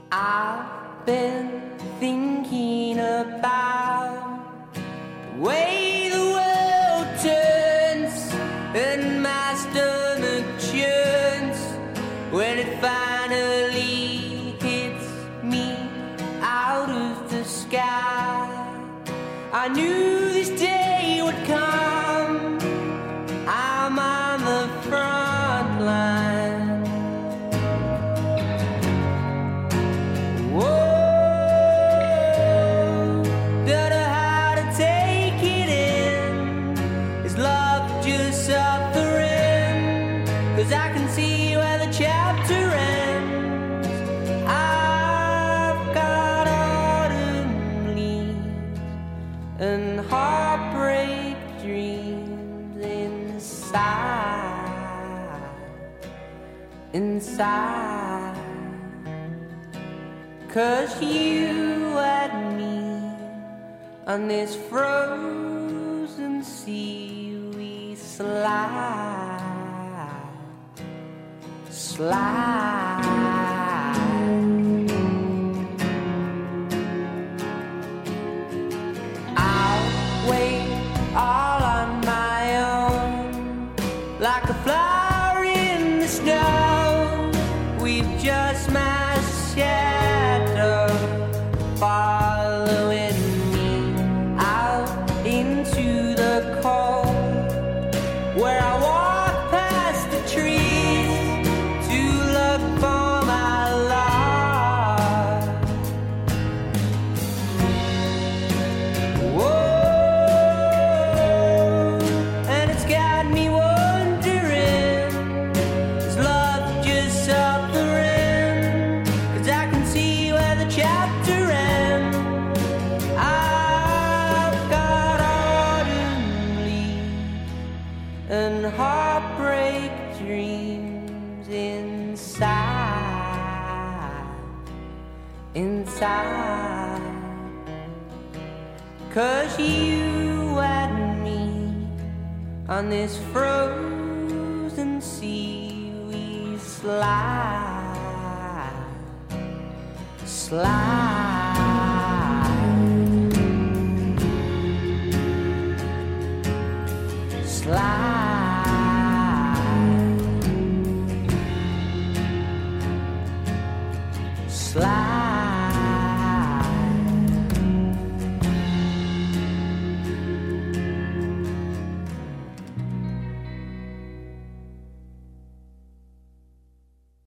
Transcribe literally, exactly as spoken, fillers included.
I've been thinking about the way the world turns and my stomach churns when it finally hits me out of the sky. I knew this day would come. I'm on the front line. Cause I can see where the chapter ends. I've got autumn leaves and heartbreak dreams inside, inside. Cause you and me on this frozen sea we slide, slide. I'll wait all on my own, like a flower in the snow. We've just my shadow following me out into the cold, where I walk past the trees for my love. Whoa, and it's got me wondering, is love just suffering? Cause I can see where the chapter ends. I've got autumn leaves and heartbreak dreams inside, inside. Cause you and me on this frozen sea we slide, slide, slide.